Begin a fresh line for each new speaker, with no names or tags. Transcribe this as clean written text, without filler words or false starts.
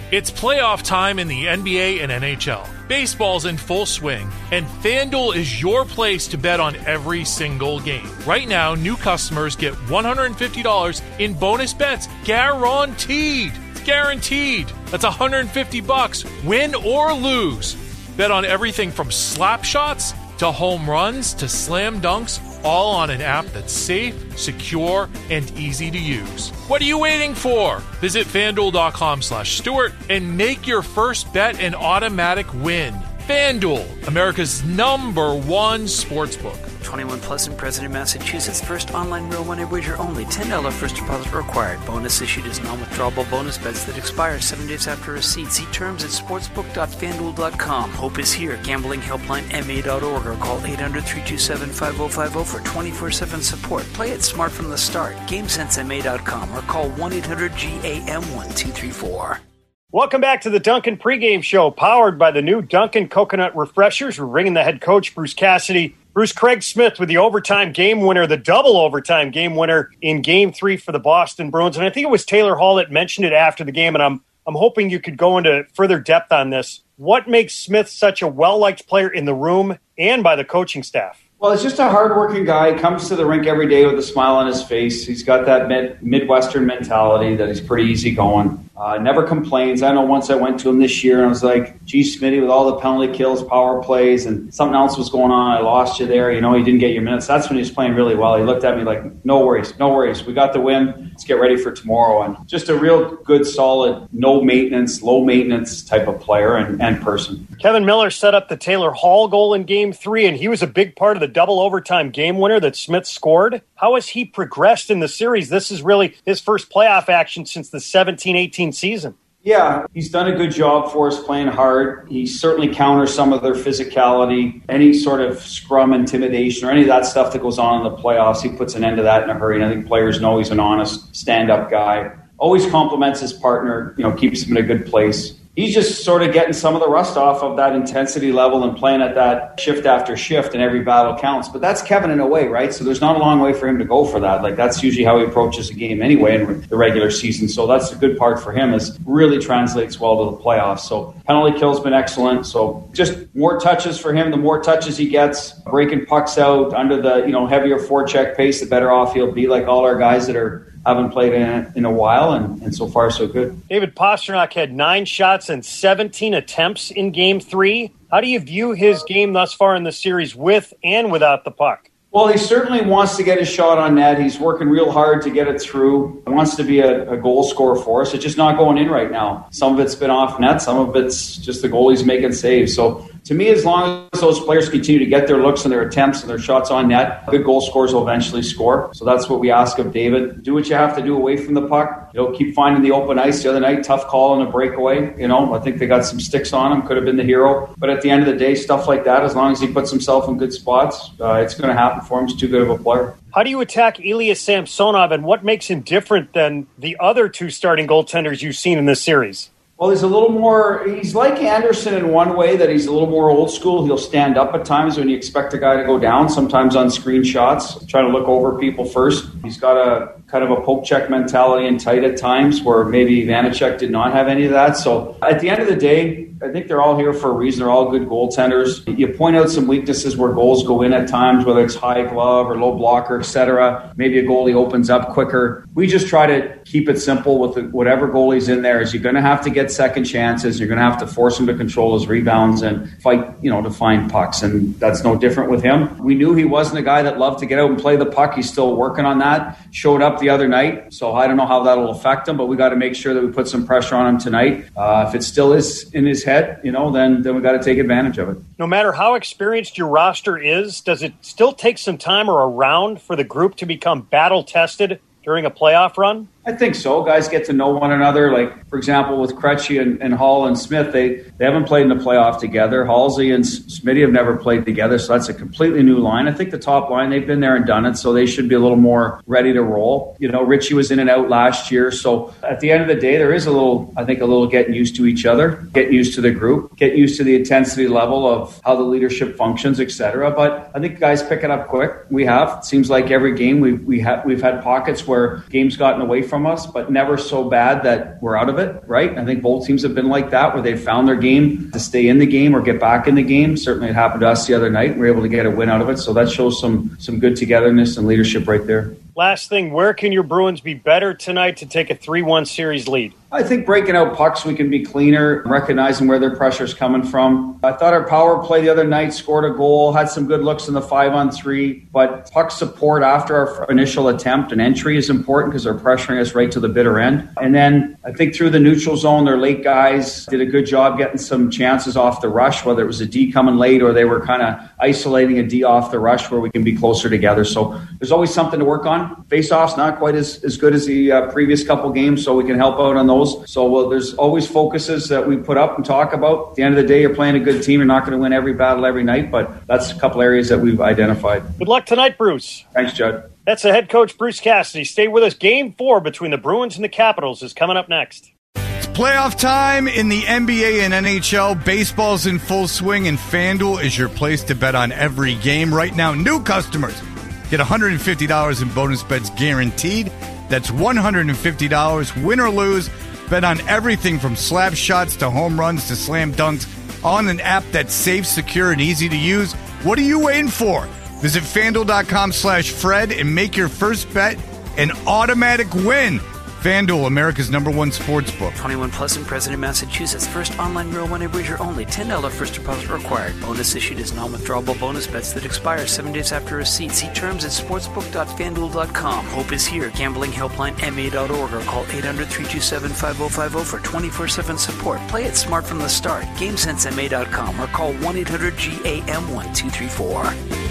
It's playoff time in the NBA and NHL. Baseball's in full swing, and FanDuel is your place to bet on every single game. Right now, new customers get $150 in bonus bets guaranteed. It's guaranteed. That's $150, win or lose. Bet on everything from slap shots to home runs to slam dunks, all on an app that's safe, secure, and easy to use. What are you waiting for? Visit FanDuel.com/Stewart and make your first bet an automatic win. FanDuel, America's #1 sportsbook.
21 plus and present in Massachusetts. First online real money wager only. $10 first deposit required. Bonus issued as non-withdrawable bonus bets that expire 7 days after receipt. See terms at sportsbook.fanduel.com. Hope is here. Gambling helpline ma.org or call 800-327-5050 for 24/7 support. Play it smart from the start. GameSenseMA.com or call 1-800-GAM-1234.
Welcome back to the Dunkin' pregame show, powered by the new Dunkin' Coconut Refreshers. We're bringing the head coach, Bruce Cassidy. Bruce, Craig Smith with the overtime game winner, the double overtime game winner in Game 3 for the Boston Bruins. And I think it was Taylor Hall that mentioned it after the game, and I'm hoping you could go into further depth on this. What makes Smith such a well-liked player in the room and by the coaching staff?
Well, he's just a hardworking guy. He comes to the rink every day with a smile on his face. He's got that Midwestern mentality that he's pretty easygoing. Never complains. I know once I went to him this year and I was like, gee, Smitty, with all the penalty kills, power plays, and something else was going on, I lost you there. You know, you didn't get your minutes. That's when he was playing really well. He looked at me like, no worries. We got the win. Let's get ready for tomorrow. And just a real good, solid, no maintenance, low maintenance type of player and person.
Kevin Miller set up the Taylor Hall goal in Game 3, and he was a big part of the double overtime game winner that Smith scored. How has he progressed in the series? This is really his first playoff action since the 17-18 season.
Yeah, he's done a good job for us playing hard. He certainly counters some of their physicality, any sort of scrum intimidation or any of that stuff that goes on in the playoffs. He puts an end to that in a hurry. And I think players know he's an honest, stand-up guy. Always compliments his partner, keeps him in a good place. He's just sort of getting some of the rust off of that intensity level and playing at that shift after shift, and every battle counts. But that's Kevin in a way, right? So there's not a long way for him to go for that. Like, that's usually how he approaches a game anyway in the regular season. So that's the good part for him, is really translates well to the playoffs. So penalty kill's been excellent. So just more touches for him. The more touches he gets, breaking pucks out under the heavier forecheck pace, the better off he'll be, like all our guys that haven't played in a while, and so far so good.
David Pastrnak had 9 shots and 17 attempts in Game 3. How do you view his game thus far in the series with and without the puck?
Well, he certainly wants to get his shot on net. He's working real hard to get it through. He wants to be a goal scorer for us. It's just not going in right now. Some of it's been off net. Some of it's just the goalie's making saves. So to me, as long as those players continue to get their looks and their attempts and their shots on net, good goal scorers will eventually score. So that's what we ask of David. Do what you have to do away from the puck. Keep finding the open ice. The other night, tough call on a breakaway. I think they got some sticks on him. Could have been the hero. But at the end of the day, stuff like that, as long as he puts himself in good spots, it's going to happen for him. He's too good of a player.
How do you attack Ilya Samsonov, and what makes him different than the other 2 starting goaltenders you've seen in this series?
Well, he's like Anderson in one way, that he's a little more old school. He'll stand up at times when you expect a guy to go down, sometimes on screen shots, trying to look over people first. He's got a kind of a poke check mentality and tight at times, where maybe Vanacek did not have any of that. So at the end of the day, I think they're all here for a reason. They're all good goaltenders. You point out some weaknesses where goals go in at times, whether it's high glove or low blocker, etc. Maybe a goalie opens up quicker. We just try to keep it simple with whatever goalie's in there. Is you're going to have to get second chances. You're going to have to force him to control his rebounds and fight, to find pucks. And that's no different with him. We knew he wasn't a guy that loved to get out and play the puck. He's still working on that. Showed up the other night. So I don't know how that'll affect him, but we got to make sure that we put some pressure on him tonight. If it still is in his head, then we got to take advantage of it.
No matter how experienced your roster is, does it still take some time or a round for the group to become battle-tested during a playoff run?
I think so. Guys get to know one another. Like, for example, with Krejci and Hall and Smith, they haven't played in the playoff together. Halsey and Smitty have never played together, so that's a completely new line. I think the top line, they've been there and done it, so they should be a little more ready to roll. Richie was in and out last year, so at the end of the day, there is a little getting used to each other, getting used to the group, getting used to the intensity level of how the leadership functions, etc. But I think guys pick it up quick. We have. It seems like every game we've had pockets where games gotten away from from us, but never so bad that we're out of it, right? I think both teams have been like that, where they've found their game to stay in the game or get back in the game. Certainly it happened to us the other night. We were able to get a win out of it, so that shows some good togetherness and leadership right there.
Last thing, where can your Bruins be better tonight to take a 3-1 series lead?
I think breaking out pucks, we can be cleaner, recognizing where their pressure's coming from. I thought our power play the other night scored a goal, had some good looks in the 5-on-3, but puck support after our initial attempt and entry is important because they're pressuring us right to the bitter end. And then I think through the neutral zone, their late guys did a good job getting some chances off the rush, whether it was a D coming late or they were kind of isolating a D off the rush where we can be closer together. So there's always something to work on. Face-offs not quite as good as the previous couple games, so we can help out on those. So there's always focuses that we put up and talk about. At the end of the day, you're playing a good team. You're not going to win every battle every night, but that's a couple areas that we've identified.
Good luck tonight, Bruce.
Thanks, Judd.
That's the head coach, Bruce Cassidy. Stay with us. Game 4 between the Bruins and the Capitals is coming up next.
It's playoff time in the NBA and NHL. Baseball's in full swing, and FanDuel is your place to bet on every game. Right now, new customers get $150 in bonus bets guaranteed. That's $150, win or lose. Bet on everything from slap shots to home runs to slam dunks on an app that's safe, secure, and easy to use. What are you waiting for? Visit FanDuel.com/Fred and make your first bet an automatic win. FanDuel, America's #1 sportsbook.
21 plus in President, Massachusetts. First online real money wager only. $10 first deposit required. Bonus issued as non-withdrawable bonus bets that expire 7 days after receipt. See terms at sportsbook.fanduel.com. Hope is here. Gambling helpline MA.org or call 800-327-5050 for 24/7 support. Play it smart from the start. GameSenseMA.com or call 1-800-GAM-1234.